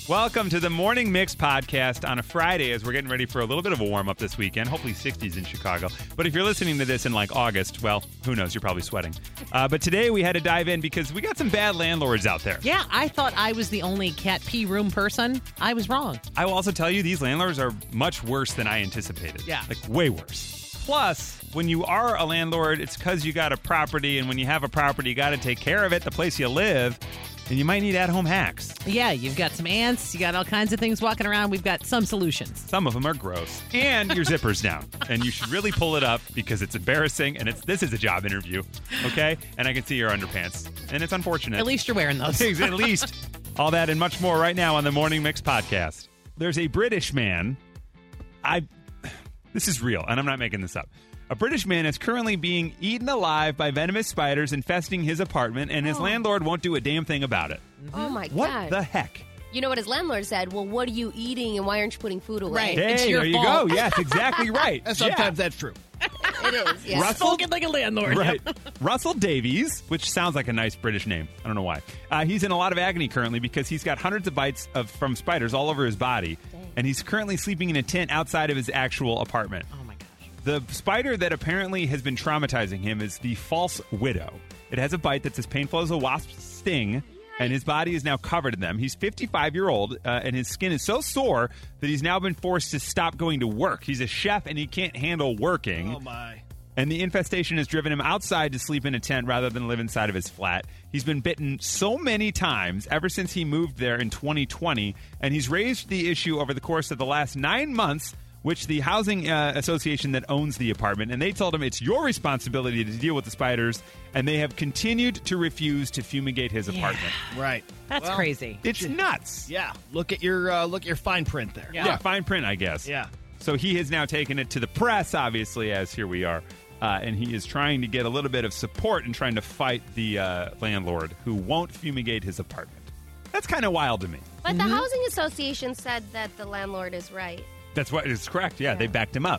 Welcome to the Morning Mix podcast on a Friday as we're getting ready for a little bit of a warm-up this weekend. Hopefully 60s in Chicago. But if you're listening to this in like August, well, who knows? You're probably sweating. But today we had to dive in because we got some bad landlords out there. Yeah, I thought I was the only cat pee room person. I was wrong. I will also tell you these landlords are much worse than I anticipated. Yeah. Like way worse. Plus, when you are a landlord, it's because you got a property, and when you have a property, you got to take care of it, the place you live. And you might need at-home hacks. Yeah, you've got some ants. You got all kinds of things walking around. We've got some solutions. Some of them are gross. And your zipper's down. And you should really pull it up because it's embarrassing. And this is a job interview, okay? And I can see your underpants. And it's unfortunate. At least you're wearing those. At least. All that and much more right now on the Morning Mix podcast. There's a British man. This is real, and I'm not making this up. A British man is currently being eaten alive by venomous spiders infesting his apartment, and his landlord won't do a damn thing about it. Oh, my God. What the heck? You know what his landlord said? Well, what are you eating and why aren't you putting food away? Right. Hey, It's your there you fault. go. Yes, exactly right. And sometimes that's true. It is, yeah. Spoken like a landlord. Right. Russell Davies, which sounds like a nice British name. I don't know why. He's in a lot of agony currently because he's got hundreds of bites from spiders all over his body, and he's currently sleeping in a tent outside of his actual apartment. Oh, my gosh. The spider that apparently has been traumatizing him is the false widow. It has a bite that's as painful as a wasp's sting, and his body is now covered in them. He's 55-year-old, and his skin is so sore that he's now been forced to stop going to work. He's a chef, and he can't handle working. Oh, my. And the infestation has driven him outside to sleep in a tent rather than live inside of his flat. He's been bitten so many times ever since he moved there in 2020, and he's raised the issue over the course of the last 9 months, which the housing association that owns the apartment, and they told him it's your responsibility to deal with the spiders, and they have continued to refuse to fumigate his apartment. Right. That's crazy. It's nuts. Yeah. Look at your fine print there. Yeah, fine print, I guess. Yeah. So he has now taken it to the press, obviously, as here we are. And he is trying to get a little bit of support and trying to fight the landlord who won't fumigate his apartment. That's kind of wild to me. But the housing association said that the landlord is right. That's what is correct. Yeah, they backed him up.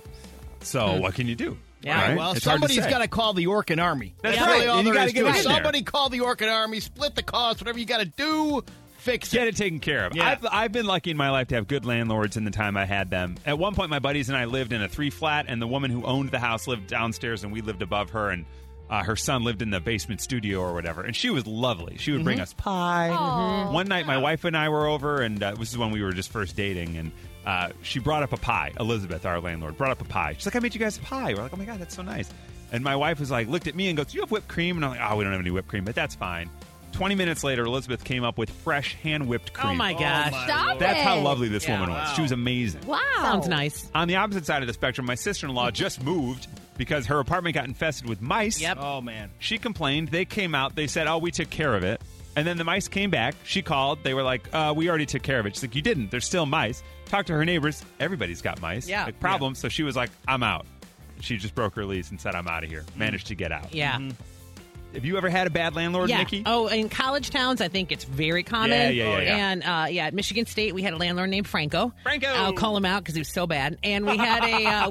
So what can you do? Yeah. Right? Well, It's hard to somebody's say. got to call the Orkin Army. That's That's right. really all And you there gotta is get to it it. in there. Somebody call the Orkin Army, split the cost, whatever you got to do, fix it. Get it taken care of. Yeah. I've been lucky in my life to have good landlords in the time I had them. At one point, my buddies and I lived in a 3-flat, and the woman who owned the house lived downstairs, and we lived above her, and her son lived in the basement studio or whatever. And she was lovely. She would bring us pie. One night, my wife and I were over, and this is when we were just first dating, and she brought up a pie. Elizabeth, our landlord, brought up a pie. She's like, I made you guys a pie. We're like, oh, my God, that's so nice. And my wife was like, looked at me and goes, do you have whipped cream? And I'm like, oh, we don't have any whipped cream, but that's fine. 20 minutes later, Elizabeth came up with fresh hand-whipped cream. Oh, my gosh. Stop That's it. how lovely this woman was. wow. She was amazing. Wow. Sounds nice. On the opposite side of the spectrum, my sister-in-law just moved because her apartment got infested with mice. Yep. Oh, man. She complained. They came out. They said, oh, we took care of it. And then the mice came back. She called. They were like, we already took care of it. She's like, you didn't. There's still mice. Talked to her neighbors. Everybody's got mice. Yeah. Like, problems. So she was like, I'm out. She just broke her lease and said, I'm out of here. Managed to get out. Yeah. Have you ever had a bad landlord, Yeah. Nikki? Oh, in college towns, I think it's very common. Yeah. And at Michigan State, we had a landlord named Franco. Franco! I'll call him out because he was so bad. And we had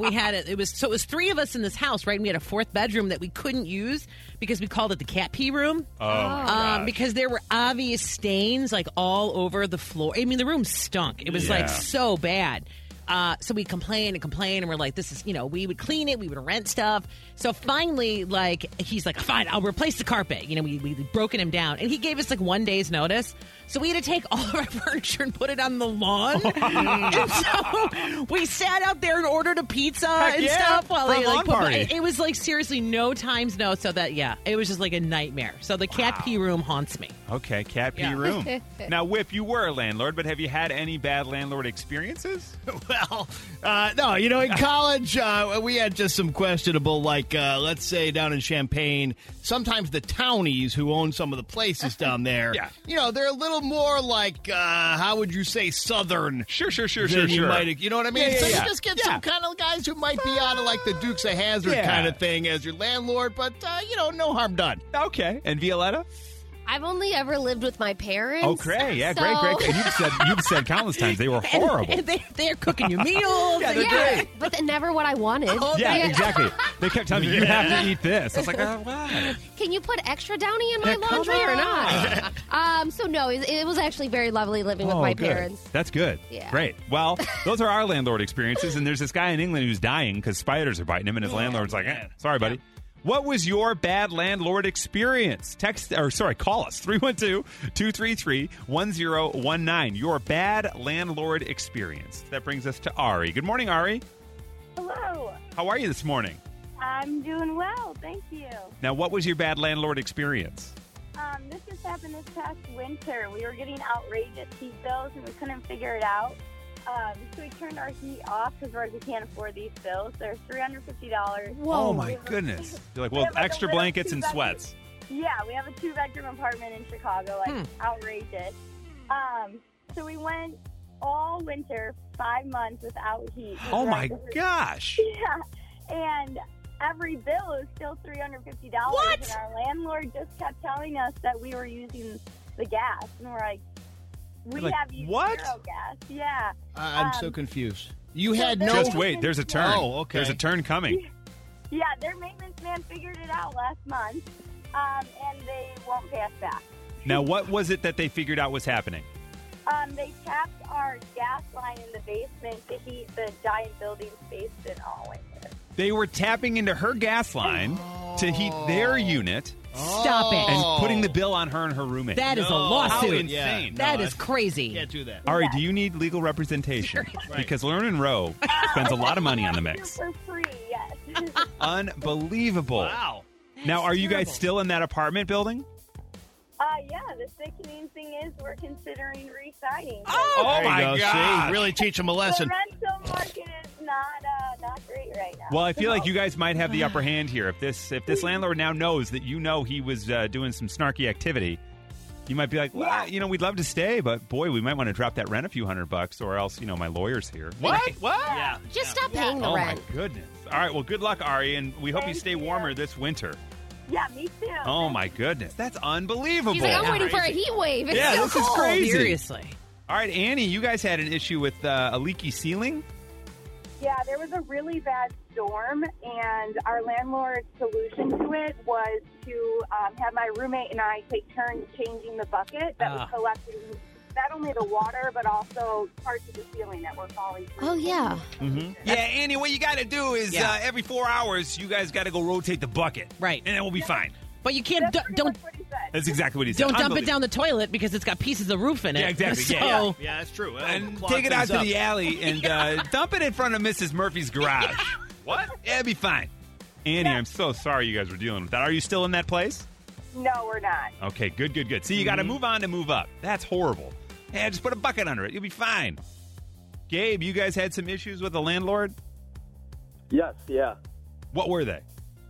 it was 3 of us in this house, right? And we had a 4th bedroom that we couldn't use because we called it the cat pee room. Oh, my gosh. Because there were obvious stains like all over the floor. I mean, the room stunk. It was like so bad. So we complained, and we're like, this is, we would clean it, we would rent stuff. So finally, he's like, fine, I'll replace the carpet. We'd broken him down. And he gave us 1 day's notice. So we had to take all of our furniture and put it on the lawn. And so we sat out there and ordered a pizza and stuff. While for a they, lawn party. It was seriously no times no. So that, it was just a nightmare. So the cat pee room haunts me. Okay, cat pee room. Now, Whip, you were a landlord, but have you had any bad landlord experiences? Well, no, in college, we had just some questionable, let's say down in Champaign, sometimes the townies who own some of the places down there, they're a little more how would you say, southern. Sure. Than you might, you know what I mean? Yeah, so yeah. you just get some kind of guys who might be out of the Dukes of Hazzard kind of thing as your landlord, but, no harm done. Okay. And Violetta? I've only ever lived with my parents. Oh, great. Yeah, great. And you've said countless times they were horrible. And they're cooking you meals. Yeah, they're great. But they're never what I wanted. Yeah, exactly. They kept telling me, you have to eat this. I was like, oh, what? Can you put extra Downy in my laundry or not? So, no, it was actually very lovely living with my parents. That's good. Yeah. Great. Well, those are our landlord experiences, and there's this guy in England who's dying because spiders are biting him, and his landlord's like, sorry, buddy. What was your bad landlord experience? Call us, 312-233-1019. Your bad landlord experience. That brings us to Ari. Good morning, Ari. Hello. How are you this morning? I'm doing well, thank you. Now, what was your bad landlord experience? This just happened this past winter. We were getting outrageous heat bills, and we couldn't figure it out. So we turned our heat off because we're like, we can't afford these bills. They're $350. Whoa. Oh, my goodness. You're like, well, extra blankets and sweats. Yeah, we have a 2-bedroom apartment in Chicago, outrageous. So we went all winter, 5 months without heat. Oh, my gosh. Yeah, and every bill is still $350. What? And our landlord just kept telling us that we were using the gas. And we're like, we have used zero gas. Yeah. I'm so confused. You had no... Just wait. There's a turn. Oh, okay. There's a turn coming. Yeah, their maintenance man figured it out last month, and they won't pay us back. Now, what was it that they figured out was happening? They tapped our gas line in the basement to heat the giant building's basement all winter. They were tapping into her gas line to heat their unit. Stop it. And putting the bill on her and her roommate. That is a How lawsuit. insane. That is crazy. Can't do that. Ari, do you need legal representation? Because Lerner & Rowe spends a lot of money on the mix. For free, yes. Unbelievable. Wow. Now, are you guys still in that apartment building? Yeah, the sickening thing is we're considering re-signing. Oh my God. See, really teach them a lesson. The rental market is not great right now. Well, I feel like you guys might have the upper hand here. If this landlord now knows that you know he was doing some snarky activity, you might be like, well, we'd love to stay, but boy, we might want to drop that rent a few $100, or else, my lawyer's here. What? Yeah. Just stop paying the rent. Oh, my goodness. All right, well, good luck, Ari, and we hope you stay warmer this winter. Yeah, me too. Oh, my goodness. That's unbelievable. He's like, I'm waiting for a heat wave. It's so this is cold. crazy. Seriously. All right, Annie, you guys had an issue with a leaky ceiling? Yeah, there was a really bad storm, and our landlord's solution to it was to have my roommate and I take turns changing the bucket that was collecting not only the water, but also parts of the ceiling that were falling through. Oh, yeah. Mm-hmm. Yeah, Annie, what you got to do is every 4 hours, you guys got to go rotate the bucket. Right. And then we'll be fine. But you can't, don't... That's exactly what he said. Don't dump it down the toilet because it's got pieces of roof in it. Yeah, exactly. So, Yeah, that's true. And take it out to the alley and dump it in front of Mrs. Murphy's garage. What? Yeah, it'll be fine. Annie, I'm so sorry you guys were dealing with that. Are you still in that place? No, we're not. Okay, good. See, you got to move on to move up. That's horrible. Yeah, just put a bucket under it. You'll be fine. Gabe, you guys had some issues with the landlord? Yes, yeah. What were they?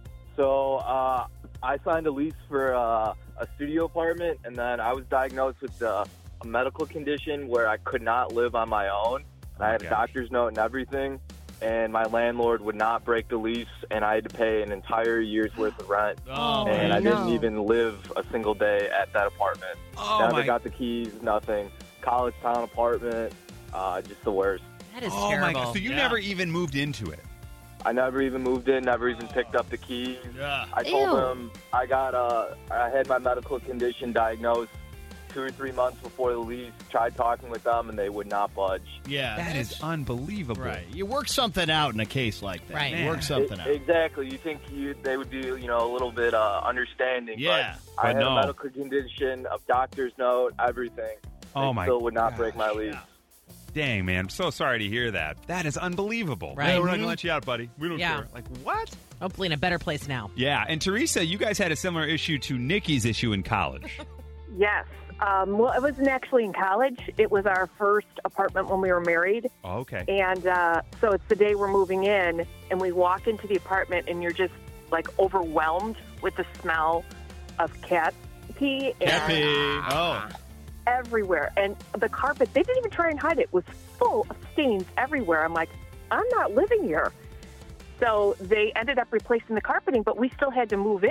So I signed a lease for a studio apartment, and then I was diagnosed with a medical condition where I could not live on my own. I had a doctor's note and everything, and my landlord would not break the lease, and I had to pay an entire year's worth of rent. And I didn't even live a single day at that apartment. Never got the keys, nothing. College town apartment, just the worst. that is Oh, terrible. my God. So you never even moved into it? I never even moved in, never even picked up the keys. Yeah. I told them I had my medical condition diagnosed 2 or 3 months before the lease, tried talking with them, and they would not budge. Yeah. That is unbelievable. Right. You work something out in a case like that. Right. You work something out. Exactly. You think they would be, a little bit understanding. Yeah. But I had no. a medical condition, a doctor's note, everything. Oh, They my still would not gosh. break my lease. Yeah. Dang, man. I'm so sorry to hear that. That is unbelievable. Right. Yeah, we're not going to let you out, buddy. We don't Yeah. care. Like, what? Hopefully in a better place now. Yeah. And Teresa, you guys had a similar issue to Nikki's issue in college. Yes. Well, it wasn't actually in college. It was our first apartment when we were married. Oh, okay. And so it's the day we're moving in, and we walk into the apartment, and you're just, like, overwhelmed with the smell of cat pee. Cat pee. And everywhere. And the carpet, they didn't even try and hide it. It was full of stains everywhere. I'm like, I'm not living here. So they ended up replacing the carpeting, but we still had to move in.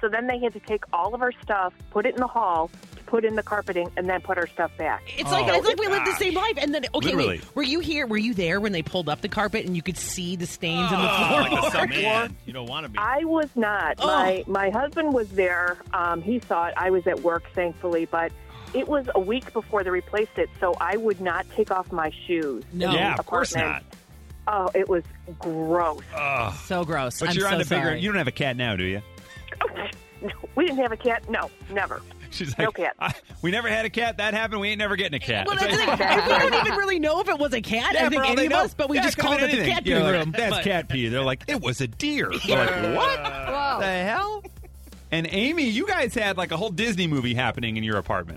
So then they had to take all of our stuff, put it in the hall, put in the carpeting, and then put our stuff back. It's like we lived the same life. And then, okay, Literally. wait, were you there when they pulled up the carpet and you could see the stains in the floor? Like man, you don't want to be. I was not. My husband was there. He saw it. I was at work, thankfully, but it was a week before they replaced it, so I would not take off my shoes. No. in the Yeah, of course apartment. not. Oh, it was gross. So gross. But I'm you're so on to bigger. sorry. You don't have a cat now, do you? No, we didn't have a cat. No, never. She's No like, cat. we never had a cat. That happened. We ain't never getting a cat. Well, that's the thing. We don't even really know if it was a cat. I think any of us, but we just called it the cat pee room. That's But- cat pee. They're like, it was a deer. We're like, what Whoa. the hell? And Amy, you guys had like a whole Disney movie happening in your apartment.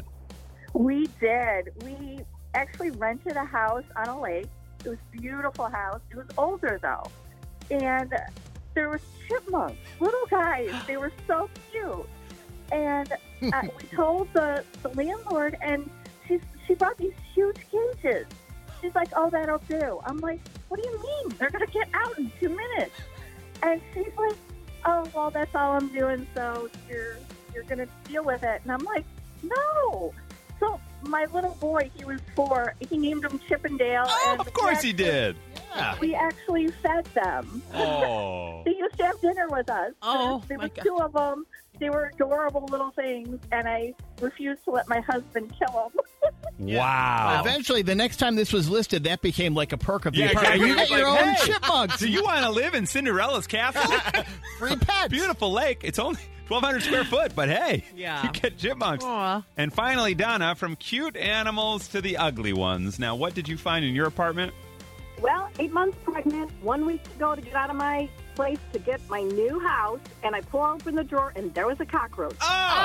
We did. We actually rented a house on a lake. It was a beautiful house. It was older, though. And there were chipmunks, little guys. They were so cute. And we told the landlord, and she brought these huge cages. She's like, oh, that'll do. I'm like, what do you mean? They're going to get out in 2 minutes. And she's like, oh, well, that's all I'm doing, so you're going to deal with it. And I'm like, no. So my little boy, he was 4. He named him Chippendale. Oh, and of course he did. Yeah. We actually fed them. Oh. They used to have dinner with us. Oh, there my were God. 2 of them. They were adorable little things, and I refused to let my husband kill them. Wow. Eventually, the next time this was listed, that became like a perk of the Yeah, apartment. exactly. You get your Like, own hey, chipmunks. Do you want to live in Cinderella's castle? Free pets. Beautiful lake. It's only 1,200 square foot, but hey, Yeah. you get chipmunks. Aw. And finally, Donna, from cute animals to the ugly ones. Now, what did you find in your apartment? Well, 8 months pregnant, 1 week to go to get out of my place to get my new house, and I pull open the drawer, and there was a cockroach.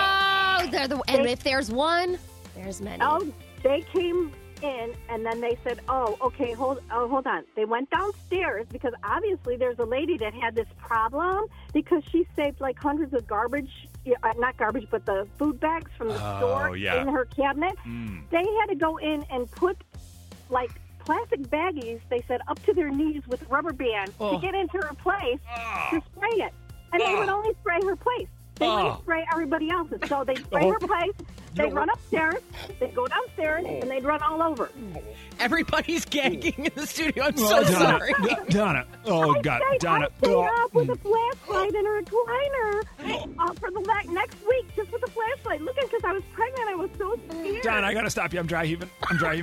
Oh, and if there's one, there's many. Oh, they came in, and then they said, oh, okay, hold on. They went downstairs because obviously there's a lady that had this problem because she saved like hundreds of garbage, not garbage, but the food bags from the store in her cabinet. They had to go in and put like plastic baggies, they said, up to their knees with rubber band to get into her place to spray it. And they would only spray her place. They wouldn't spray everybody else's. So they'd spray her place, they'd run upstairs, they'd go downstairs, and they'd run all over. Everybody's gagging in the studio. I'm so sorry. Donna. Oh, God. Donna. I stayed up with a flashlight in a recliner for the next week, just with a flashlight, looking because I was pregnant. I was so scared. Donna, I got to stop you. I'm dry heaving.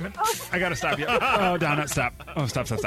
I got to stop you. Oh, Donna, stop. Oh, stop. Oh,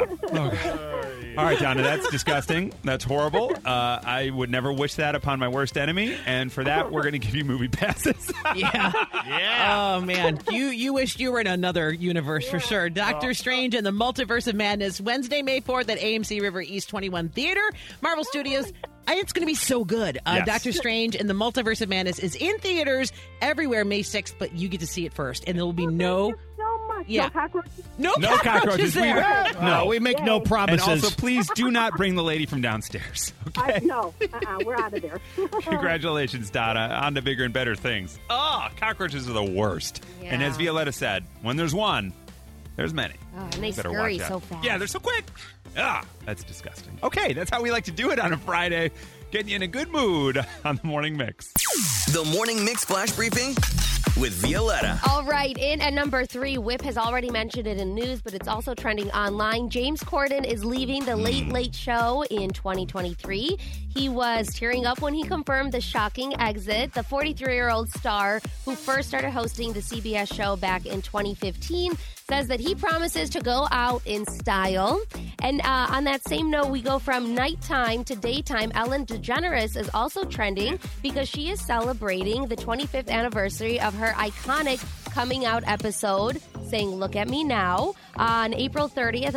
God. All right, Donna, that's disgusting. That's horrible. I would never wish that upon my worst enemy. And for that, we're going to give you movie passes. Yeah. Oh, man. You wished you were in another universe for sure. Doctor Strange and the Multiverse of Madness, Wednesday, May 4th at AMC River East 21 Theater, Marvel Studios. It's going to be so good. Yes. Doctor Strange and the Multiverse of Madness is in theaters everywhere May 6th, but you get to see it first. And there will be no much. Yeah. No cockroaches. No cockroaches. there. No, we make no And promises. also, please do not bring the lady from downstairs. Okay. No, we're out of there. Congratulations, Donna. On to bigger and better things. Oh, cockroaches are the worst. Yeah. And as Violetta said, when there's one, there's many. Oh, and they Better scurry watch out. so fast. Yeah, they're so quick. Ah, that's disgusting. Okay, that's how we like to do it on a Friday. Getting you in a good mood on the Morning Mix. The Morning Mix Flash Briefing with Violetta. All right, in at number 3, Whip has already mentioned it in news, but it's also trending online. James Corden is leaving the Late Late Show in 2023. He was tearing up when he confirmed the shocking exit. The 43-year-old star, who first started hosting the CBS show back in 2015, says that he promises to go out in style. And on that same note, we go from nighttime to daytime. Ellen DeGeneres is also trending because she is celebrating the 25th anniversary of her iconic coming out episode, saying, "Look at me now." On April 30th,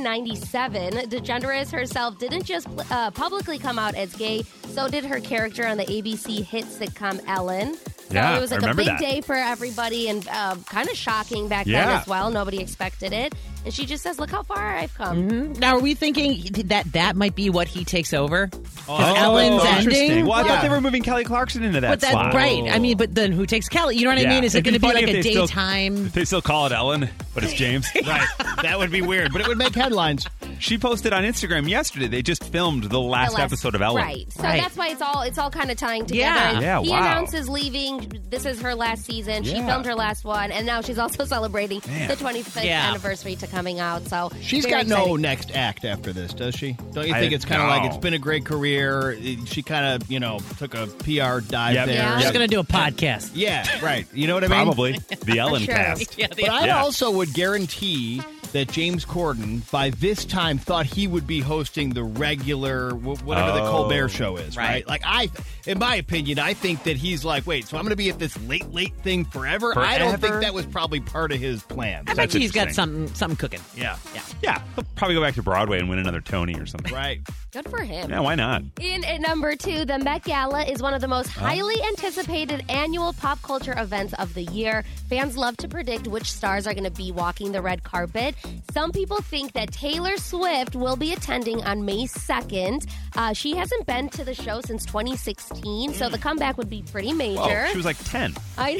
1997, DeGeneres herself didn't just publicly come out as gay, so did her character on the ABC hit sitcom Ellen. So Yeah, it was I like a remember big that. day for everybody and kind of shocking back then as well. Nobody expected it. And she just says, look how far I've come. Now, are we thinking that might be what he takes over? 'Cause Ellen's interesting. ending? Well, I thought they were moving Kelly Clarkson into that But that's slot. right. I mean, but then who takes Kelly? You know what I mean? Is it It'd going to be funny like if a they still- daytime? If they still call it Ellen, but it's James. Right. That would be weird, but it would make headlines. She posted on Instagram yesterday. They just filmed the last episode of Ellen. Right. So that's why it's all kind of tying together. Yeah, he wow. announces leaving. This is her last season. She filmed her last one, and now she's also celebrating the 25th anniversary to coming out. So she's got no next act after this, does she? Don't you think it's kind of like it's been a great career? She kind of, took a PR dive there. Yeah. She's going to do a podcast. Yeah, right. You know what I mean? Probably. The Ellen cast. But I also would guarantee that James Corden, by this time, thought he would be hosting the regular, whatever the Colbert Show is, right? Like, in my opinion, I think that he's like, wait, so I'm going to be at this late thing forever? I don't think that was probably part of his plan. I bet he's got something cooking. Yeah. He'll probably go back to Broadway and win another Tony or something. Right. Good for him. Yeah, why not? In at number 2, the Met Gala is one of the most highly anticipated annual pop culture events of the year. Fans love to predict which stars are going to be walking the red carpet. Some people think that Taylor Swift will be attending on May 2nd. She hasn't been to the show since 2016, so the comeback would be pretty major. Whoa, she was like 10.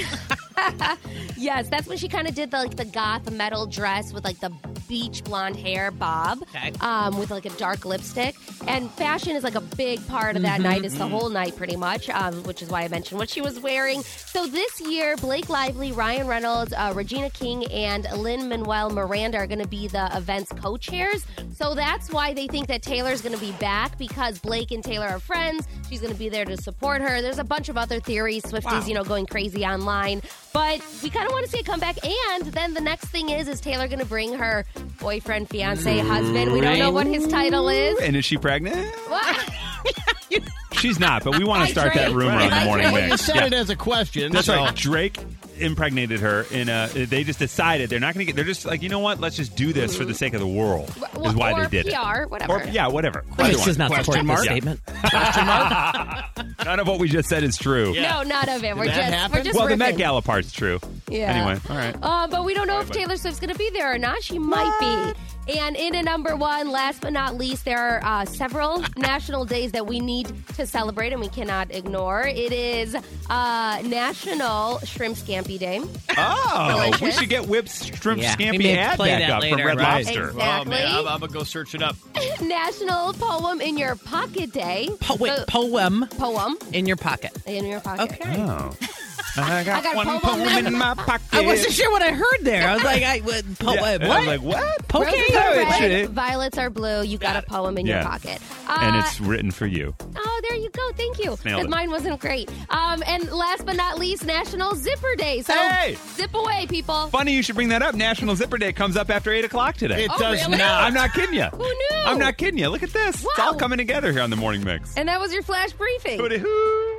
Yes, that's when she kind of did the goth metal dress with like the beach blonde hair bob, with like a dark lipstick. And fashion is like a big part of that night. It's the whole night pretty much, which is why I mentioned what she was wearing. So this year, Blake Lively, Ryan Reynolds, Regina King, and Lin-Manuel Miranda are going to be the event's co-chairs. So that's why they think that Taylor's going to be back, because Blake and Taylor are friends. She's going to be there to support her. There's a bunch of other theories. Swifties, going crazy online. But we kind of want to see it come back. And then the next thing is Taylor going to bring her boyfriend, fiance, husband? We don't know what his title is. And is she pregnant? What? She's not, but we want to start that rumor on the morning mix. You said it as a question. That's right. Drake impregnated her they just decided they're not going to they're just like, you know what, let's just do this for the sake of the world is why they did PR, it. Whatever. Whatever. This is not supporting this statement. None of what we just said is true. No, none of it. We're just well, riffing. the Met Gala part's true. Yeah. Anyway, all right. But we don't know if Taylor Swift's going to be there or not. She might be. And in at number 1, last but not least, there are several national days that we need to celebrate and we cannot ignore. It is National Shrimp Scampi Day. Oh, we should get Whip's Shrimp Scampi ad back up from Red Lobster. Exactly. Oh, man, I'm going to go search it up. National Poem in Your Pocket Day. Poem. Poem. In your pocket. In your pocket. Okay. Oh. I got one poem in my pocket. I wasn't sure what I heard there. I was like, what? I was like, what? Roses are Poetry. red, violets are blue. You got a poem in your pocket. And it's written for you. Oh, there you go. Thank you. Nailed it. Mine wasn't great. And last but not least, National Zipper Day. So zip away, people. Funny you should bring that up. National Zipper Day comes up after 8 o'clock today. It does really? not. I'm not kidding you. Who knew? I'm not kidding you. Look at this. Wow. It's all coming together here on the Morning Mix. And that was your flash briefing. Hooty-hoo.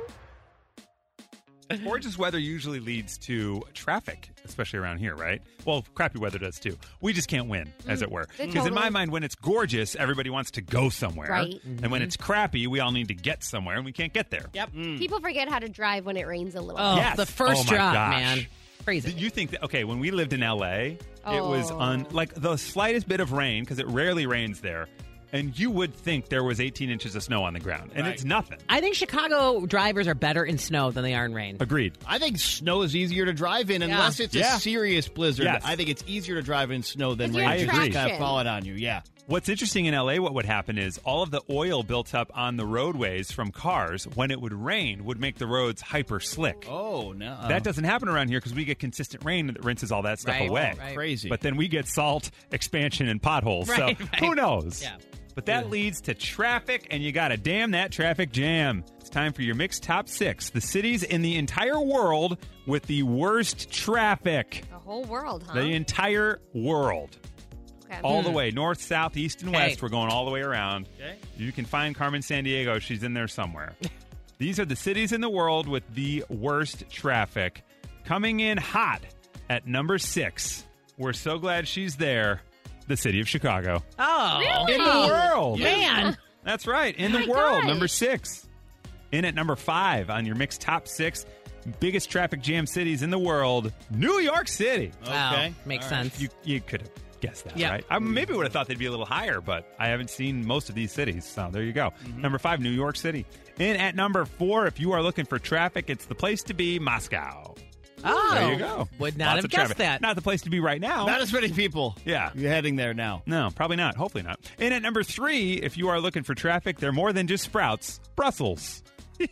Gorgeous weather usually leads to traffic, especially around here, right? Well, crappy weather does too. We just can't win, as it were. Because in my mind, when it's gorgeous, everybody wants to go somewhere. Right. And when it's crappy, we all need to get somewhere, and we can't get there. Yep. People forget how to drive when it rains a little. Oh, Yes. the first Oh, my drop, gosh. man. Crazy. You think that, okay, when we lived in L.A., it was like the slightest bit of rain, because it rarely rains there, and you would think there was 18 inches of snow on the ground, and it's nothing. I think Chicago drivers are better in snow than they are in rain. Agreed. I think snow is easier to drive in unless it's a serious blizzard. Yes. I think it's easier to drive in snow than If rain. you're It's traction. just kind of falling on you. Yeah. What's interesting in L.A., what would happen is all of the oil built up on the roadways from cars, when it would rain, would make the roads hyper slick. Oh, no. That doesn't happen around here because we get consistent rain that rinses all that stuff Right, away. right. Crazy. But then we get salt, expansion, and potholes. Right, so right. who knows? Yeah. But that leads to traffic, and you got to damn that traffic jam. It's time for your mixed top 6. The cities in the entire world with the worst traffic. The whole world, huh? The entire world. Okay. All the way, north, south, east, and Okay. west. We're going all the way around. Okay. You can find Carmen Sandiego. She's in there somewhere. These are the cities in the world with the worst traffic. Coming in hot at number 6. We're so glad she's there. The city of Chicago. Oh. Really? In the world. Man. That's right. In the my world. gosh. Number 6. In at number 5 on your mixed top 6. Biggest traffic jam cities in the world. New York City. Wow. Okay. Makes All right. sense. You could have guessed that, Yeah. right? I maybe would have thought they'd be a little higher, but I haven't seen most of these cities. So there you go. Number 5, New York City. In at number 4, if you are looking for traffic, it's the place to be, Moscow. Oh, there you go. Would not Lots have of guessed traffic. that. Not the place to be right now. Not as many people. Yeah. You're heading there now. No, probably not. Hopefully not. And at number 3, if you are looking for traffic, they're more than just Sprouts. Brussels.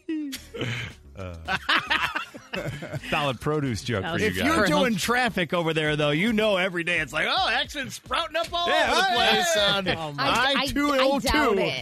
Solid produce joke for you If guys. you're doing traffic over there, though, you know every day it's like, oh, accidents sprouting up all over the place on I-202. I doubt it.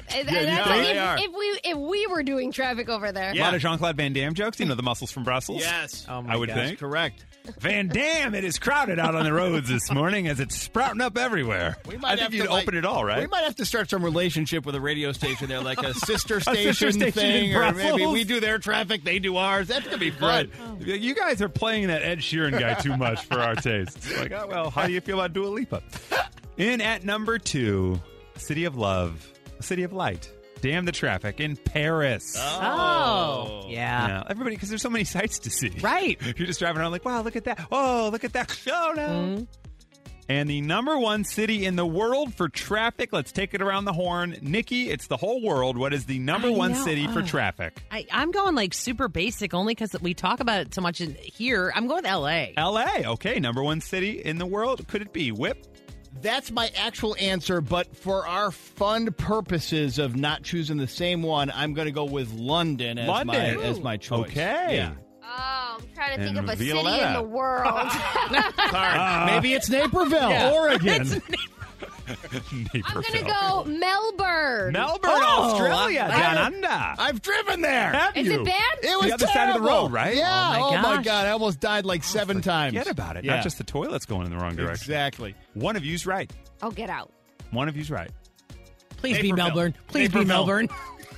They If we were doing traffic over there. A lot of Jean-Claude Van Damme jokes. You know the muscles from Brussels? Yes. Oh my I would gosh. think. Correct. Van Damme, it is crowded out on the roads this morning as it's sprouting up everywhere. I think you'd open it all, right? We might have to start some relationship with a radio station there, like a sister sister station station thing, in or maybe Brussels. we do their traffic, they do ours. That's going to be fun. Right. You guys are playing that Ed Sheeran guy too much for our tastes. Like, oh, well, how do you feel about Dua Lipa? In at number 2, City of Love, City of Light. Damn the traffic in Paris. Oh. Yeah. Yeah, everybody, because there's so many sights to see. Right. You're just driving around like, wow, look at that. Oh, look at that. Oh, no. Mm-hmm. And the number 1 city in the world for traffic, let's take it around the horn. Nikki, it's the whole world. What is the number 1 city for traffic? I'm going like super basic only because we talk about it so much here. I'm going with L.A. L.A., okay. Number 1 city in the world. Could it be? Whip? That's my actual answer, but for our fun purposes of not choosing the same one, I'm going to go with London as my choice. Okay. Yeah. Oh, I'm trying to think And of a city Violetta. in the world. Maybe it's Naperville, Yeah. Oregon. I'm going to go Melbourne. Melbourne, Oh, Australia, wow. down under. I've driven there. Have Is you? it bad? It was The other terrible. side of the road, right? Yeah. Oh, my gosh. God. I almost died like 7 times. Forget about it. Yeah. Not just the toilets going in the wrong direction. Exactly. One of you's right. Oh, get out. One of you's right. Please be Naperville. Melbourne. Please be Naperville. Melbourne.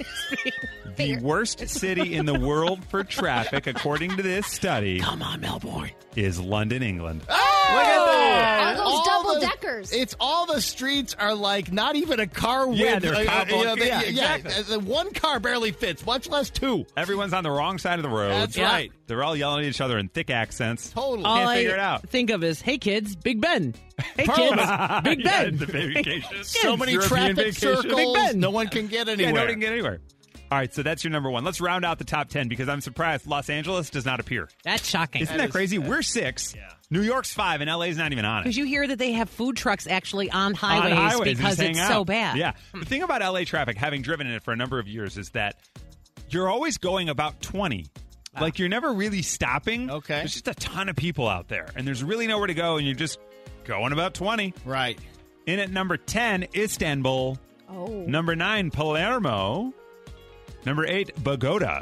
The worst city in the world for traffic, according to this study, Come on, Melbourne. is London, England. Look at that. All those All double the- deckers. It's all the streets are like not even a car width. Yeah, they're cobbled. Yeah, yeah, exactly. the one car barely fits, much less 2. Everyone's on the wrong side of the road. That's right. They're all yelling at each other in thick accents. Totally. All Can't I figure it out. think of is, hey kids, Big Ben. Hey kids, Big Yeah, Ben. the vacation. So many European traffic vacation. circles. Big Ben. No one can get Yeah, anywhere. nobody can get anywhere. All right, so that's your number 1. Let's round out the top 10 because I'm surprised Los Angeles does not appear. That's shocking. Isn't that crazy? We're 6. Yeah. New York's 5, and LA's not even on it. Because you hear that they have food trucks actually on highways, On highways and because just hang it's out. so bad. Yeah. The thing about LA traffic, having driven in it for a number of years, is that you're always going about 20. Like, you're never really stopping. Okay. There's just a ton of people out there, and there's really nowhere to go, and you're just going about 20. Right. In at number 10, Istanbul. Oh. Number 9, Palermo. Number 8, Bogota.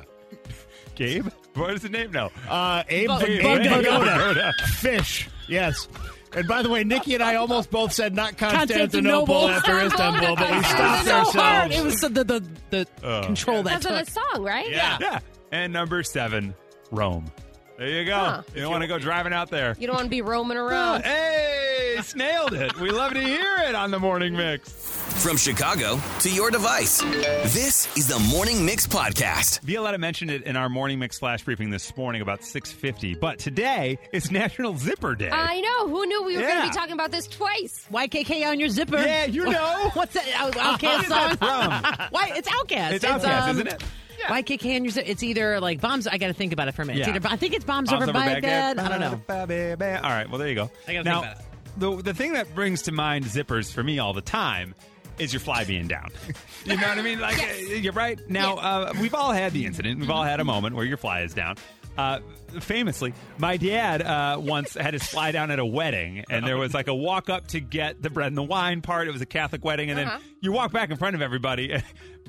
Gabe? What is the name now? Abe Abe Bogota. Fish. Yes. And by the way, Nikki and I almost both said not Constantinople after Istanbul, but we stopped so hard. ourselves. It was the control that That's took. a song, right? Yeah. And number 7, Rome. There you go. Huh. You don't want to go driving out there. You don't want to be roaming around. Hey, nailed it. We love to hear it on the Morning Mix. From Chicago to your device, this is the Morning Mix Podcast. Violetta mentioned it in our Morning Mix flash briefing this morning about 6:50, but today is National Zipper Day. I know. Who knew we were going Yeah. to be talking about this twice? YKK on your zipper. Yeah, you know. What's that? What Outcast is that song? from? Why? It's Outcast. It's Outkast, isn't it? YKK on your zipper. It's either like bombs. I got to think about it for a minute. It's Yeah. either, I think it's bombs over Baghdad. I don't know. All right, well, there you go. I gotta now, think about the thing that brings to mind zippers for me all the time is your fly being down. You know what I mean? Like, you're right. Now, we've all had the incident. We've all had a moment where your fly is down. Famously, my dad once had his fly down at a wedding, and there was like a walk up to get the bread and the wine part. It was a Catholic wedding, and then you walk back in front of everybody.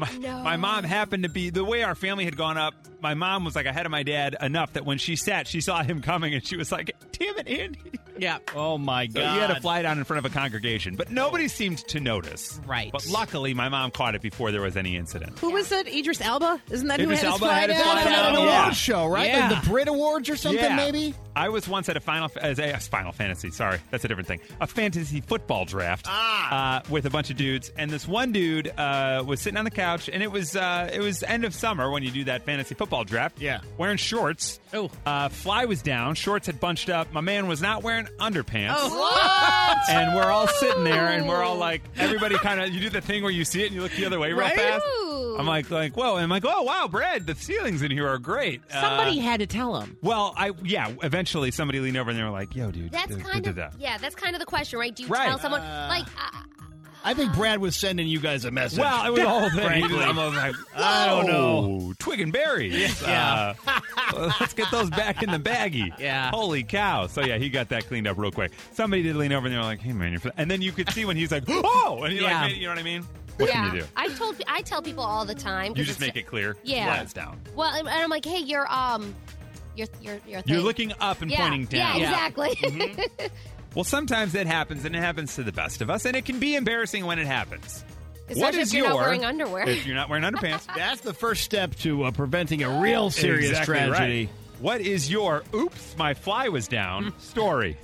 My mom happened to be, the way our family had gone up, my mom was like ahead of my dad enough that when she sat, she saw him coming, and she was like, damn it, Andy. Yeah. Oh, my So God. you had to fly down in front of a congregation, but nobody seemed to notice. Right. But luckily, my mom caught it before there was any incident. Who was it? Idris Elba? Isn't that Idris who had Elba his fly had his down? fly At down. an Yeah. award show, right? Yeah. Like the Brit Awards or something, Yeah. maybe? I was once at a Final Fantasy. Sorry, that's a different thing. A fantasy football draft with a bunch of dudes, and this one dude was sitting on the couch, and it was end of summer when you do that fantasy football draft. Yeah, wearing shorts. Oh, fly was down. Shorts had bunched up. My man was not wearing. wearing underpants. Oh, what? And we're all sitting there, and we're all like, everybody kind of, you do the thing where you see it and you look the other way real fast. I'm like, whoa. And I'm like, oh, wow, Brad, the ceilings in here are great. Somebody had to tell him. Well, eventually somebody leaned over and they were like, yo, dude. That's kind of the question, right? Do you tell someone, I think Brad was sending you guys a message. Well, it was the whole thing. Frankly. I was like, I don't know. Twig and berries. Yeah. Let's get those back in the baggie. Yeah. Holy cow. So, he got that cleaned up real quick. Somebody did lean over and they were like, hey, man, and then you could see when he's like, oh! And he like, you know what I mean? What can you do? I tell people all the time. You just make it clear. Yeah. Flags down. Well, and I'm like, hey, you're looking up and pointing down. Yeah, exactly. Mm-hmm. Well, sometimes that happens, and it happens to the best of us, and it can be embarrassing when it happens. Especially if you're not wearing underwear. If you're not wearing underpants. That's the first step to preventing a real serious tragedy. Right. What is your oops, my fly was down story?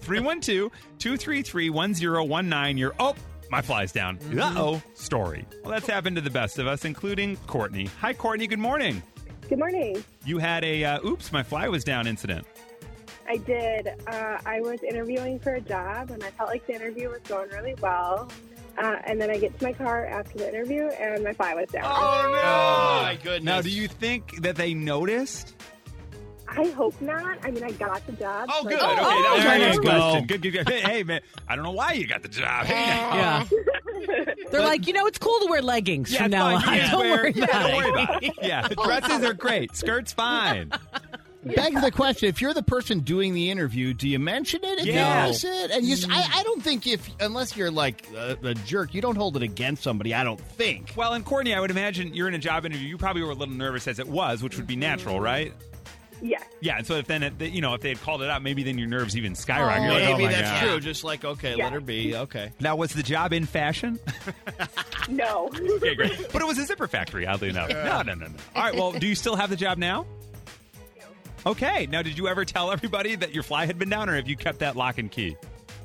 312-233-1019. Your my fly's down. Uh-oh story. Well, that's happened to the best of us, including Courtney. Hi, Courtney. Good morning. Good morning. You had a oops, my fly was down incident. I did. I was interviewing for a job, and I felt like the interview was going really well. And then I get to my car after the interview, and my fly was down. Oh, no! Oh, my goodness. Now, do you think that they noticed? I hope not. I mean, I got the job. Oh, good. So Okay, that was my next go. question. Good. Hey, man, I don't know why you got the job. Yeah. They're like, it's cool to wear leggings from now on. Yeah, Don't worry about it. Yeah, dresses are great. Skirts, fine. Back to the question: if you're the person doing the interview, do you mention it if you notice it? And I don't think unless you're like a jerk, you don't hold it against somebody. I don't think. Well, and Courtney, I would imagine you're in a job interview. You probably were a little nervous as it was, which would be natural, right? Yeah. Yeah, and so if then if they had called it out, maybe then your nerves even skyrocket. Maybe oh my that's God. true. Just like let her be. Okay. Now, was the job in fashion? No. Okay, great. But it was a zipper factory, oddly enough. No. All right. Well, do you still have the job now? Okay. Now, did you ever tell everybody that your fly had been down, or have you kept that lock and key?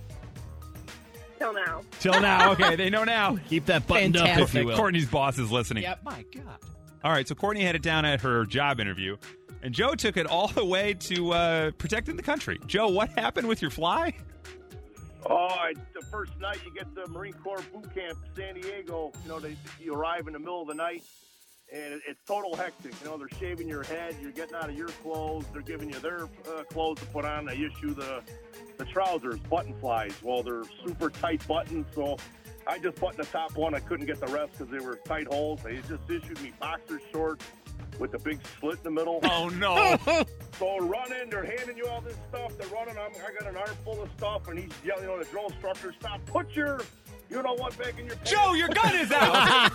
Till now. Till now. Okay, they know now. Keep that buttoned up, if you will. Courtney's boss is listening. Yep. My God. All right, so Courtney had it down at her job interview, and Joe took it all the way to protecting the country. Joe, what happened with your fly? Oh, the first night you get the Marine Corps boot camp, San Diego. You arrive in the middle of the night, and it's total hectic. They're shaving your head. You're getting out of your clothes. They're giving you their clothes to put on. They issue the trousers, button flies. Well, they're super tight buttons, so I just buttoned the top one. I couldn't get the rest because they were tight holes. They just issued me boxer shorts with the big slit in the middle. Oh, no. So running, they're handing you all this stuff. They're running. I got an armful of stuff, and he's yelling, the drill instructor, stop, put your... You know what, back in your pants. Joe, your gun is out!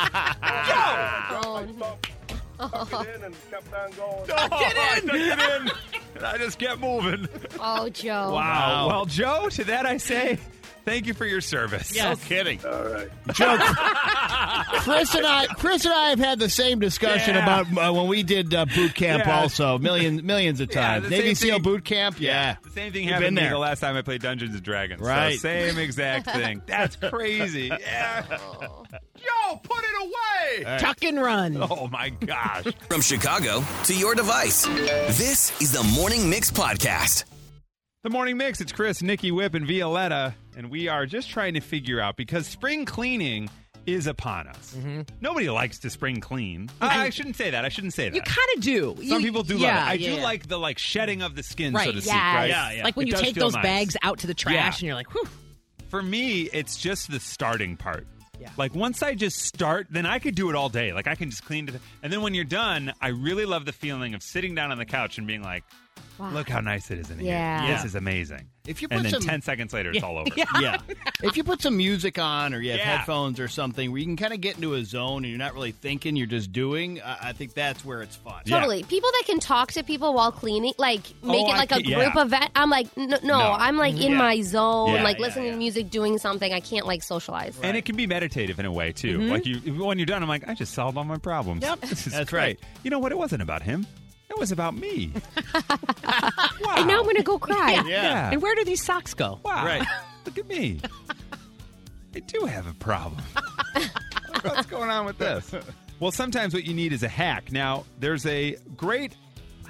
Joe! Tucked it in and kept on going. Tucked it in! And I just kept moving. Oh, Joe. Wow. Well, Joe, to that I say, thank you for your service. Yes. No kidding. All right. Joe, Chris and I have had the same discussion about when we did boot camp also, millions of times. Navy SEAL boot camp, The same thing happened to me the last time I played Dungeons & Dragons. Right. So same exact thing. That's crazy. Yeah. Joe, put it away! Right. Tuck and run. Oh, my gosh. From Chicago to your device, this is the Morning Mix Podcast. The Morning Mix, it's Chris, Nikki, Whip, and Violetta, and we are just trying to figure out, because spring cleaning is upon us. Mm-hmm. Nobody likes to spring clean. I shouldn't say that. You kind of do. Some people do love it. I do like the shedding of the skin, so to speak. Right? Yeah. Like when you take those bags out to the trash and you're like, whew. For me, it's just the starting part. Yeah. Like once I just start, then I could do it all day. Like I can just clean it. And then when you're done, I really love the feeling of sitting down on the couch and being like, wow. Look how nice it is in here. This is amazing. If you put and then 10 seconds later, it's all over. Yeah. If you put some music on or you have headphones or something where you can kind of get into a zone and you're not really thinking, you're just doing, I think that's where it's fun. Totally. People that can talk to people while cleaning, like make it like a group event. I'm like, no, I'm like in my zone, listening to music, doing something. I can't socialize. And it can be meditative in a way, too. Mm-hmm. Like when you're done, I'm like, I just solved all my problems. Yep. That's right. You know what? It wasn't about him. It was about me. Wow. And now I'm going to go cry. Yeah. And where do these socks go? Wow. Right. Look at me. I do have a problem. What's going on with this? Well, sometimes what you need is a hack. Now, there's a great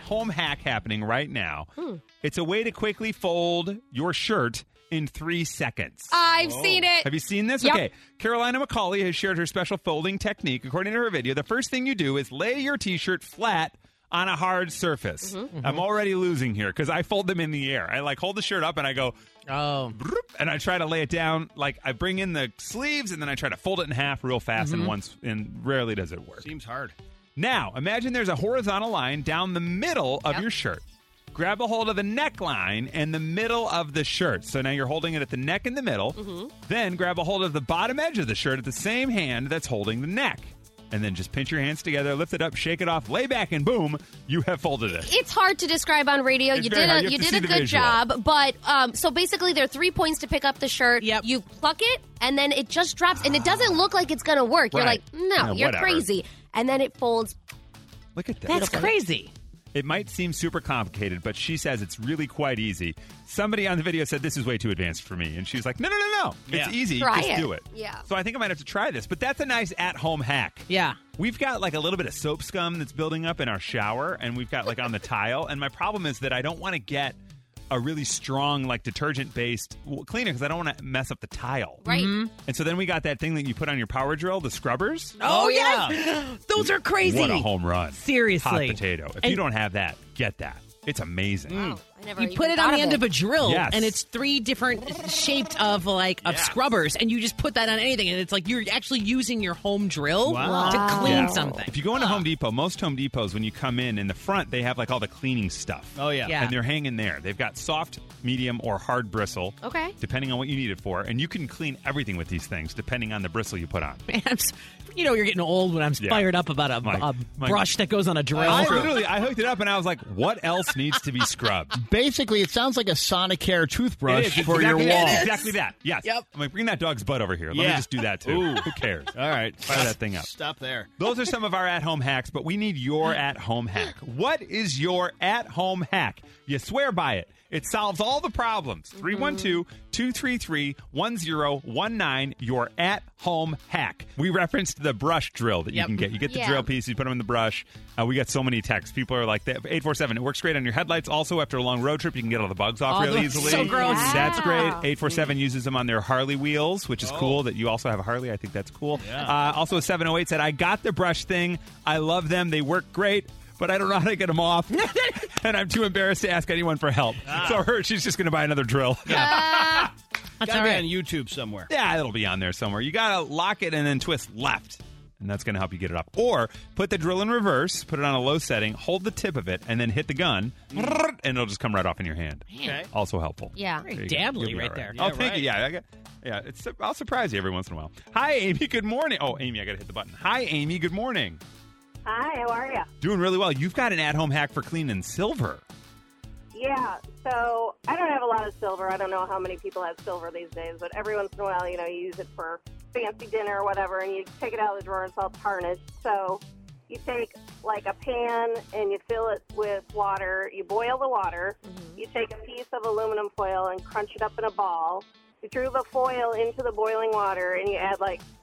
at-home hack happening right now. It's a way to quickly fold your shirt in 3 seconds. I've seen it. Have you seen this? Yep. Okay. Carolina McCauley has shared her special folding technique. According to her video, the first thing you do is lay your T-shirt flat on a hard surface. I'm already losing here because I fold them in the air. I hold the shirt up and I go, and I try to lay it down. I bring in the sleeves and then I try to fold it in half real fast and rarely does it work. Seems hard. Now, imagine there's a horizontal line down the middle of your shirt. Grab a hold of the neckline and the middle of the shirt. So now you're holding it at the neck in the middle. Then grab a hold of the bottom edge of the shirt at the same hand that's holding the neck. And then just pinch your hands together, lift it up, shake it off, lay back, and boom, you have folded it. It's hard to describe on radio. You did a good job. But so basically, there are 3 points to pick up the shirt. Yep. You pluck it, and then it just drops, and it doesn't look like it's going to work. You're like, no, you're crazy. And then it folds. Look at that. That's crazy. It might seem super complicated, but she says it's really quite easy. Somebody on the video said this is way too advanced for me. And she was like, no. It's easy. Try Just it. do it. Yeah. So I think I might have to try this. But that's a nice at-home hack. Yeah. We've got a little bit of soap scum that's building up in our shower, and we've got on the tile. And my problem is that I don't want to get a really strong detergent-based cleaner because I don't want to mess up the tile. Right. And so then we got that thing that you put on your power drill, the scrubbers. Oh, yeah. Those are crazy. What a home run. Seriously. Hot potato. If you don't have that, get that. It's amazing. I never You even put it thought on the of end it. of a drill, Yes. and it's 3 different shaped of scrubbers, and you just put that on anything, and it's like you're actually using your home drill to clean something. If you go into Home Depot, most Home Depots, when you come in the front, they have all the cleaning stuff. Oh, yeah. Yeah. And they're hanging there. They've got soft, medium, or hard bristle. Okay. Depending on what you need it for. And you can clean everything with these things, depending on the bristle you put on. Man, you're getting old when I'm fired up about a brush that goes on a drill. I hooked it up and I was like, what else needs to be scrubbed? Basically, it sounds like a Sonicare toothbrush for your wall. Exactly that. Yes. Yep. I'm like, bring that dog's butt over here. Let me just do that too. Ooh. Who cares? All right. Fire that thing up. Stop there. Those are some of our at-home hacks, but we need your at-home hack. What is your at-home hack? You swear by it. It solves all the problems. 312-233-1019, your at-home hack. We referenced the brush drill that you can get. You get the drill piece, you put them in the brush. We got so many texts. People are like, 847, it works great on your headlights. Also, after a long road trip, you can get all the bugs off really easily. So gross. That's great. 847 uses them on their Harley wheels, which is cool that you also have a Harley. I think that's cool. Yeah. Also, 708 said, I got the brush thing. I love them. They work great. But I don't know how to get them off, and I'm too embarrassed to ask anyone for help. So she's just going to buy another drill. That's all gotta be right. on YouTube somewhere. Yeah, it'll be on there somewhere. You got to lock it and then twist left, and that's going to help you get it up. Or put the drill in reverse, put it on a low setting, hold the tip of it, and then hit the gun, and it'll just come right off in your hand. Okay. Also helpful. Yeah. Very There you go. dabbly You'll be right all there. I'll take right. it. Yeah. I'll surprise you every once in a while. Hi, Amy. Good morning. Oh, Amy, I got to hit the button. Hi, Amy. Good morning. Hi, how are you? Doing really well. You've got an at-home hack for cleaning silver. Yeah, so I don't have a lot of silver. I don't know how many people have silver these days, but every once in a while, you use it for fancy dinner or whatever, and you take it out of the drawer and it's all tarnished. So you take a pan and you fill it with water. You boil the water. You take a piece of aluminum foil and crunch it up in a ball. You threw the foil into the boiling water and you add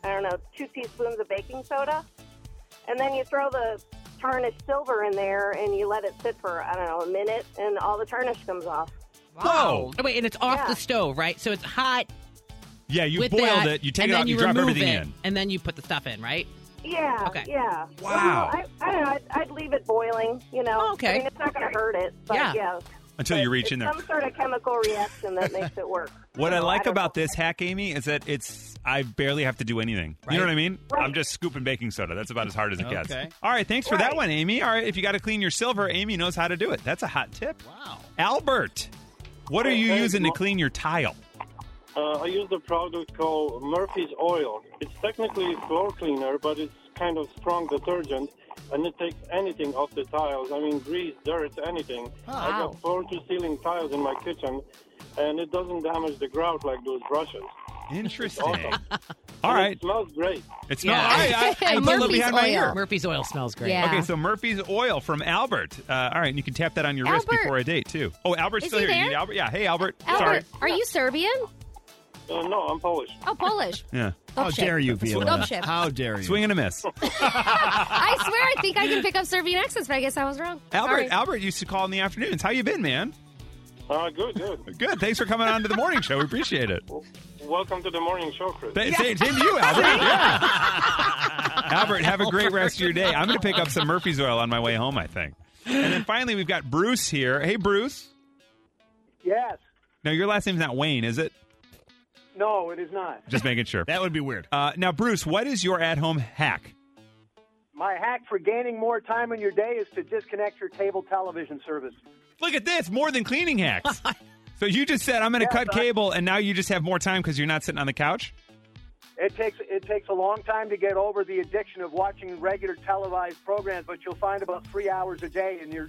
2 teaspoons of baking soda. And then you throw the tarnished silver in there and you let it sit for, a minute, and all the tarnish comes off. Wow. Oh, wait, and it's off the stove, right? So it's hot. Yeah, you with boiled that, it, you take and it then out, you drop remove everything it, in. and then you put the stuff in, right? Yeah. Okay. Yeah. Wow. Well, I don't know. I'd leave it boiling, Oh, okay. I mean, it's not going to hurt it, but Yeah. Until you reach it's in there. some sort of chemical reaction that makes it work. What I like don't about know. this hack, Amy, is that I barely have to do anything. You know what I mean? Right. I'm just scooping baking soda. That's about as hard as it gets. Okay. All right, thanks for that Right. one, Amy. All right, if you got to clean your silver, Amy knows how to do it. That's a hot tip. Wow. Albert, what are you using to clean your tile? I use a product called Murphy's Oil. It's technically a floor cleaner, but it's kind of strong detergent, and it takes anything off the tiles. I mean, grease, dirt, anything. I got floor-to-ceiling tiles in my kitchen, and it doesn't damage the grout like those brushes. Interesting. Awesome. All And right. It smells great. It smells. All right, I put a little Murphy's behind my Oil. ear. Murphy's Oil smells great. Yeah. Okay, so Murphy's Oil from Albert. All right, and you can tap that on your wrist Albert. before a date, too. Oh, Albert's Is still he here. You there? need Albert? Yeah, hey, Albert. Albert, Sorry. are you Serbian? No, I'm Polish. Oh, Polish. Yeah. How dare you, Violetta? Upshift. How dare you? Swing and a miss. I swear, I think I can pick up Serbian accents, but I guess I was wrong. Albert used to call in the afternoons. How you been, man? Good. Good. Thanks for coming on to the morning show. We appreciate it. Welcome to the morning show, Chris. Same to you, Albert. Yeah. Albert, have a great rest of your day. I'm going to pick up some Murphy's Oil on my way home, I think. And then finally, we've got Bruce here. Hey, Bruce. Yes. No, your last name's not Wayne, is it? No, it is not. Just making sure. That would be weird. Now, Bruce, what is your at-home hack? My hack for gaining more time in your day is to disconnect your cable television service. Look at this, more than cleaning hacks. So you just said, I'm going to cut cable, and now you just have more time because you're not sitting on the couch? It takes a long time to get over the addiction of watching regular televised programs, but you'll find about 3 hours a day, and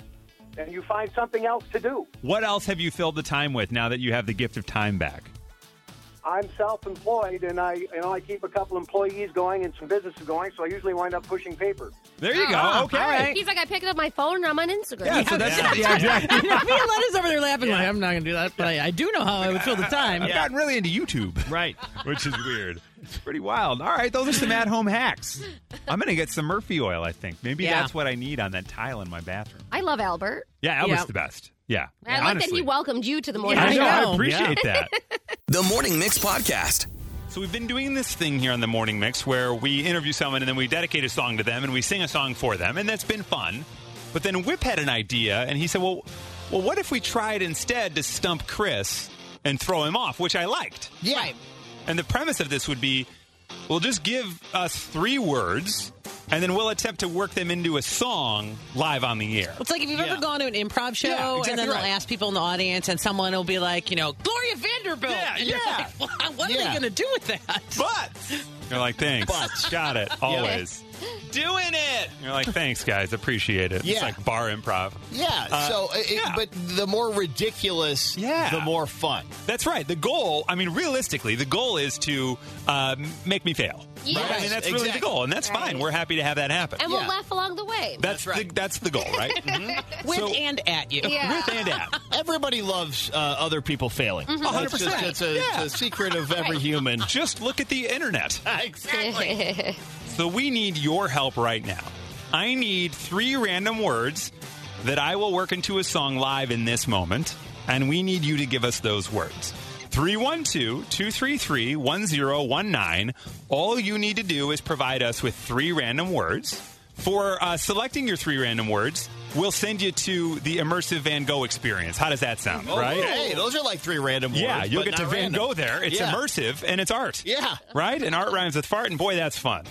you find something else to do. What else have you filled the time with now that you have the gift of time back? I'm self-employed, and I keep a couple employees going and some businesses going, so I usually wind up pushing paper. There you go. Okay. All right. He's like, I picked up my phone and I'm on Instagram. Yeah, so that's exactly. Violetta's over there laughing like, I'm not going to do that, but I do know how I would fill the time. I've gotten really into YouTube. Right. Which is weird. It's pretty wild. All right, those are some at-home hacks. I'm going to get some Murphy oil, I think. Maybe that's what I need on that tile in my bathroom. I love Albert. Yeah, Albert's the best. Yeah. I like that he welcomed you to the morning I show. know. I appreciate that. The Morning Mix Podcast. So we've been doing this thing here on the Morning Mix where we interview someone and then we dedicate a song to them and we sing a song for them, and that's been fun. But then Whip had an idea, and he said, well, what if we tried instead to stump Chris and throw him off, which I liked. Yeah. Right. And the premise of this would be, we'll just give us 3 words, and then we'll attempt to work them into a song live on the air. It's like if you've ever gone to an improv show, exactly and then they'll right. ask people in the audience, and someone will be like, Gloria Vanderbilt. And you're like, what are they going to do with that? But you're like, thanks. Got it. Always. Doing it. You're like, thanks, guys. Appreciate it. Yeah. It's like bar improv. Yeah. But the more ridiculous, the more fun. That's right. The goal, realistically, the goal is to make me fail. Yes. Right? I mean, that's really the goal, and that's fine. We're happy to have that happen. And we'll laugh along the way. That's the goal, right? Mm-hmm. With and at you. Yeah. With and at. Everybody loves other people failing. 100%. It's a secret of every human. Just look at the internet. Exactly. So we need your help right now. I need 3 random words that I will work into a song live in this moment, and we need you to give us those words. 312-233-1019. All you need to do is provide us with 3 random words. For selecting your 3 random words, we'll send you to the immersive Van Gogh experience. How does that sound, right? Hey, those are like 3 random words. Yeah, you'll but get to not Van random. Gogh there. It's immersive, and it's art. Yeah. Right? And art rhymes with fart, and boy, that's fun.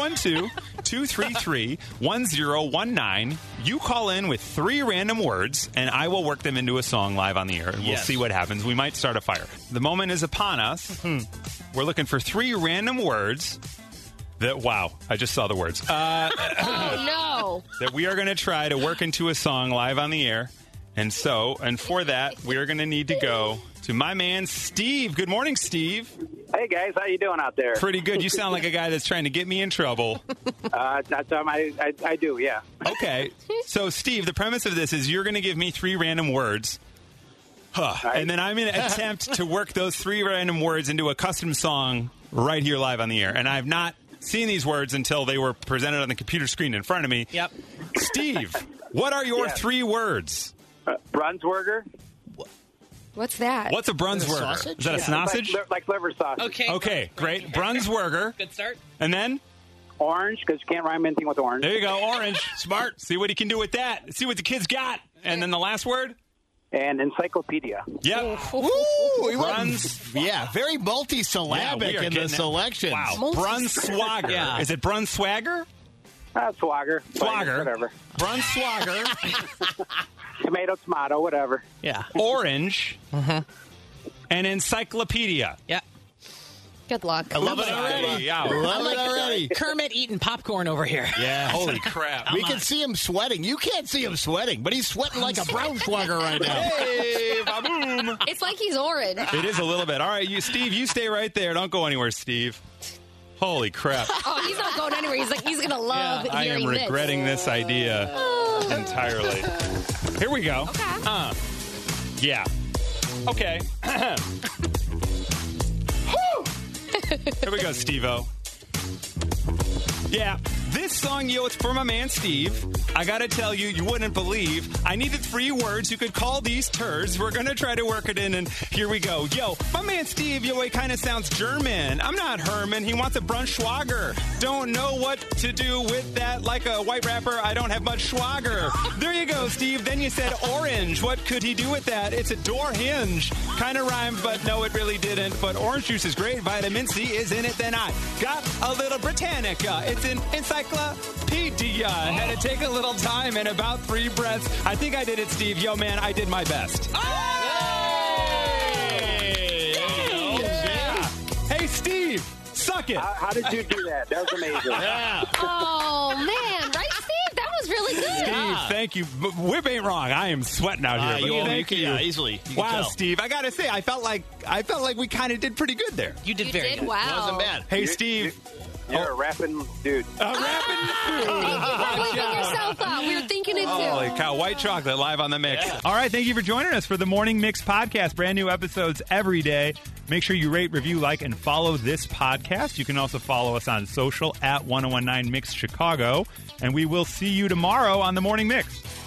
312-233-1019. You call in with 3 random words, and I will work them into a song live on the air, and we'll see what happens. We might start a fire. The moment is upon us. We're looking for 3 random words I just saw the words. Oh, no. That we are going to try to work into a song live on the air. And for that, we are going to need to go to my man, Steve. Good morning, Steve. Hey, guys. How you doing out there? Pretty good. You sound like a guy that's trying to get me in trouble. I do, yeah. Okay. So, Steve, the premise of this is you're going to give me 3 random words. And then I'm going to attempt to work those 3 random words into a custom song right here live on the air. And I've not seen these words until they were presented on the computer screen in front of me. Yep. Steve, what are your 3 words? Brunsburger. What's that? What's a Brunsburger? Is that a sausage? Like liver sausage. Okay, great. Brunsburger. Good start. And then? Orange, because you can't rhyme anything with orange. There you go, orange. Smart. See what he can do with that. See what the kid's got. And then the last word? And encyclopedia. Yep. Very multi-syllabic in the selection. Wow. Brunswager. Yeah. Is it Brunswager? Swagger. Whatever. Brunswager. Tomato, whatever. Yeah. Orange. And encyclopedia. Yeah. Good luck. I love it already. Yeah. Love it already. Kermit eating popcorn over here. Yeah. Holy crap. We can see him sweating. You can't see him sweating, but he's sweating like a Braunschweiger right now. Hey, ba-boom. It's like he's orange. It is a little bit. All right, Steve, you stay right there. Don't go anywhere, Steve. Holy crap. Oh, he's not going anywhere. He's like, he's going to love I am hearing regretting this idea entirely. Here we go. Okay. Yeah. Okay. Here we go, Steve-O. Yeah, this song, it's for my man Steve. I gotta tell you, you wouldn't believe. I needed 3 words you could call these turds. We're gonna try to work it in, and here we go. Yo, my man Steve, he kind of sounds German. I'm not Herman. He wants a brunch schwager. Don't know what to do with that. Like a white rapper, I don't have much schwager. There you go, Steve. Then you said orange. What could he do with that? It's a door hinge. Kind of rhymed, but no, it really didn't. But orange juice is great. Vitamin C is in it. Then I got a little Britannica. It's an encyclopedia. Had to take a little time and about 3 breaths. I think I did it, Steve. Yo, man, I did my best. Hey, Steve, suck it. How did you do that? That was amazing. Yeah. Oh, man. Right, Steve? That was really good. Steve, thank you. Whip ain't wrong. I am sweating out here. You can easily. You wow, can Steve, I got to say, I felt like we kind of did pretty good there. You did very good. Wow. It wasn't bad. Hey, Steve. You're a rapping dude. A rapping dude. Thank you for leaving yourself out. We were thinking it too. Holy cow, white chocolate live on the mix. Yeah. All right, thank you for joining us for the Morning Mix podcast. Brand new episodes every day. Make sure you rate, review, like, and follow this podcast. You can also follow us on social at 1019 Mix Chicago. And we will see you tomorrow on the Morning Mix.